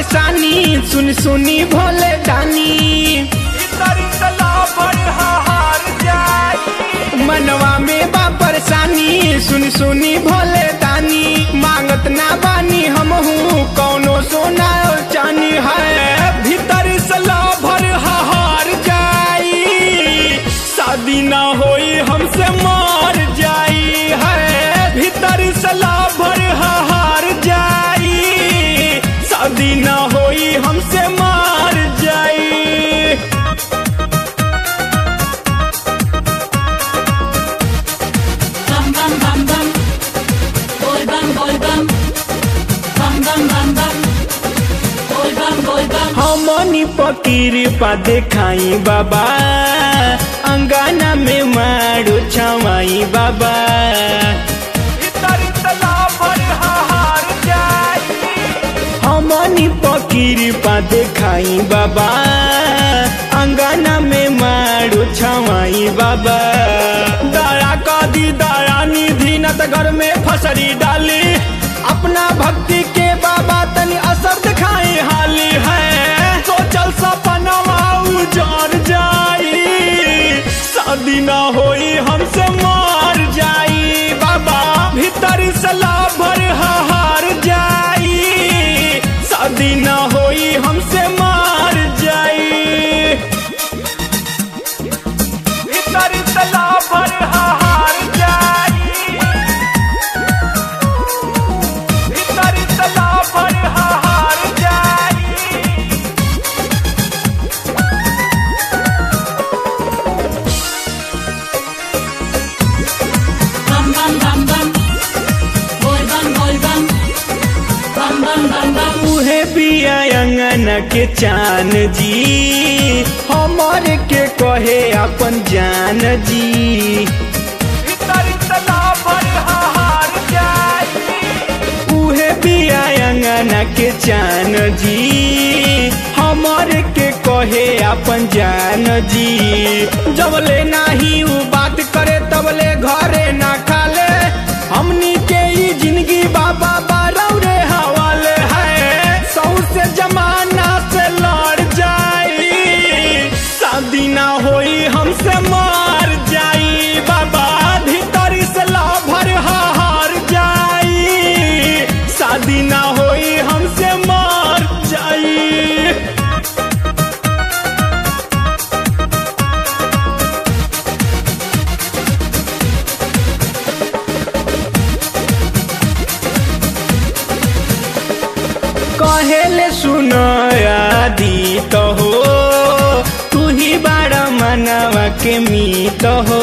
परेशानी सुन सुनी भोले दानी मनवा में बा परेशानी सुन सुनी भोले दानी मांगत ना बानी हम हूँ कौनो सोना और चानी है भीतर सला भर हार जाई शादी ना होई हमसे मार जाई है भीतर सला भर हार जाई शादी ना होई हमसे मार जाई। Bam bam bam bam, bol bam, bam bam bam bam, bol bam. हमनी पकीर पा देखाई बाबा अंगाना में मारो छवाई बाबा हमनी पकीर पा देखाई बाबा अंगाना में मारो छवाई बाबा दया का दी दया निधि न त घर में फसरी डाली अपना भक्ति के बाबा तनी असर दिखाई हाली है सोचल सपनवा उजड़ जाई शादी ना होई हमसे मार जाई बाबा भीतर सला भर हार जाई शादी ना होई हमसे मार जाई भीतर सला भर हार जाई भीतर सला भर हार जाई। Bam bam bam bam, bol bam, bam bam bam bam. उहे बिया अंगन के चान जी हमारे के कहे अपन जान जी उहे बिया अंगन के चान जी हमारे के कहे अपन जान जी जबले नाही उ बात करे तबले घरे ना खाले हमनी के ई जिंदगी बाबा बारौरे हवाले है सौ से जमाना से लड़ जाई शादी ना होई हमसे मार जाई बाबा भीतर से ला भर हार जाई शादी ना होई हमसे मार जाई। कहेले सुनो आदि तो हो तू ही बड़ा मनवा के मीत हो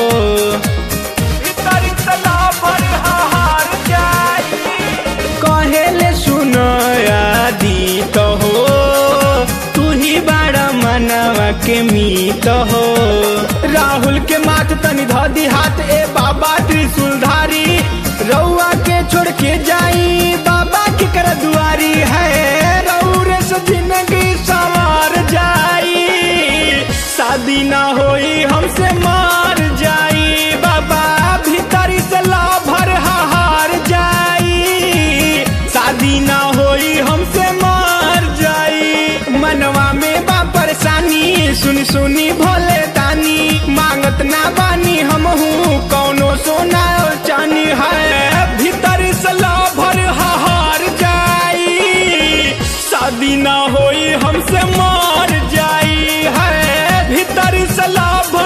कहेले सुनो आदि तो हो तू ही बड़ा मनवा के मीत हो राहुल के माथ तनी धी हाथ ए बाबा त्रिशूलधारी रउआ के छोड़ के जाई बाबा की कर दुआरी है रउरे से जिंदगी संवार जाई शादी ना होई हमसे मार जाई बाबा भीतर से ला भर हार जाई शादी ना होई हमसे मार जाई मनवा में बा परेशानी सुन सुनी भोले दानी मांगत ना बानी हम हूँ कौनो सोना और चानी है भीतर सला भर हार जाई शादी ना होई हमसे मार जाई है भीतर सला भर